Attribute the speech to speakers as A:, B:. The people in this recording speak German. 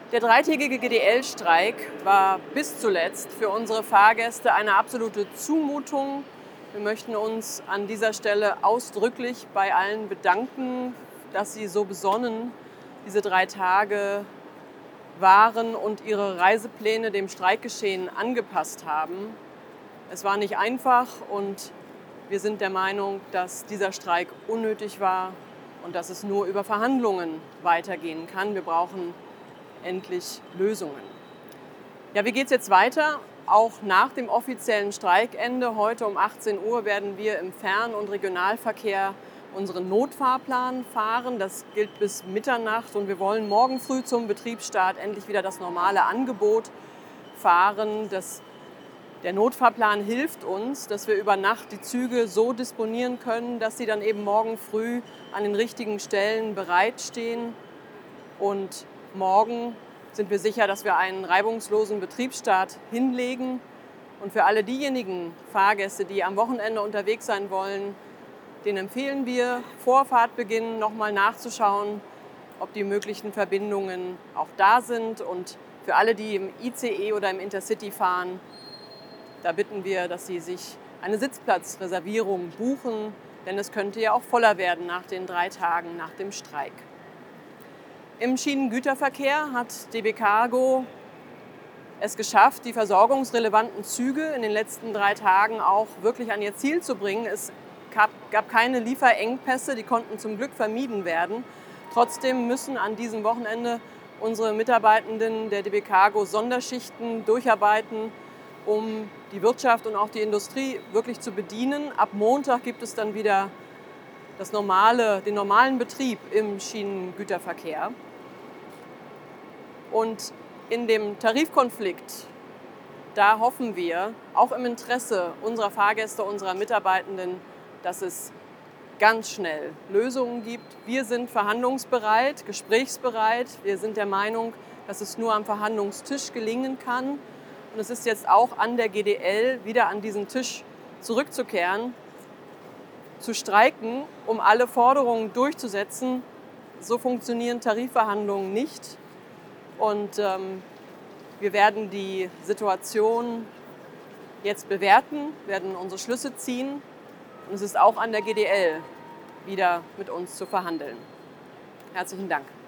A: Der dreitägige GDL-Streik war bis zuletzt für unsere Fahrgäste eine absolute Zumutung. Wir möchten uns an dieser Stelle ausdrücklich bei allen bedanken, dass sie so besonnen diese 3 Tage waren und ihre Reisepläne dem Streikgeschehen angepasst haben. Es war nicht einfach und wir sind der Meinung, dass dieser Streik unnötig war und dass es nur über Verhandlungen weitergehen kann. Wir brauchen endlich Lösungen. Ja, wie geht es jetzt weiter? Auch nach dem offiziellen Streikende, heute um 18 Uhr, werden wir im Fern- und Regionalverkehr unseren Notfahrplan fahren. Das gilt bis Mitternacht und wir wollen morgen früh zum Betriebsstart endlich wieder das normale Angebot fahren. Der Notfahrplan hilft uns, dass wir über Nacht die Züge so disponieren können, dass sie dann eben morgen früh an den richtigen Stellen bereitstehen. Und morgen sind wir sicher, dass wir einen reibungslosen Betriebsstart hinlegen. Und für alle diejenigen Fahrgäste, die am Wochenende unterwegs sein wollen, denen empfehlen wir, vor Fahrtbeginn nochmal nachzuschauen, ob die möglichen Verbindungen auch da sind. Und für alle, die im ICE oder im Intercity fahren, da bitten wir, dass sie sich eine Sitzplatzreservierung buchen, denn es könnte ja auch voller werden nach den 3 Tagen nach dem Streik. Im Schienengüterverkehr hat DB Cargo es geschafft, die versorgungsrelevanten Züge in den letzten 3 Tagen auch wirklich an ihr Ziel zu bringen. Es gab keine Lieferengpässe, die konnten zum Glück vermieden werden. Trotzdem müssen an diesem Wochenende unsere Mitarbeitenden der DB Cargo Sonderschichten durcharbeiten, um die Wirtschaft und auch die Industrie wirklich zu bedienen. Ab Montag gibt es dann wieder den normalen Betrieb im Schienengüterverkehr. Und in dem Tarifkonflikt, da hoffen wir, auch im Interesse unserer Fahrgäste, unserer Mitarbeitenden, dass es ganz schnell Lösungen gibt. Wir sind verhandlungsbereit, gesprächsbereit. Wir sind der Meinung, dass es nur am Verhandlungstisch gelingen kann. Und es ist jetzt auch an der GDL, wieder an diesen Tisch zurückzukehren, zu streiken, um alle Forderungen durchzusetzen. So funktionieren Tarifverhandlungen nicht. Und wir werden die Situation jetzt bewerten, werden unsere Schlüsse ziehen. Und es ist auch an der GDL, wieder mit uns zu verhandeln. Herzlichen Dank.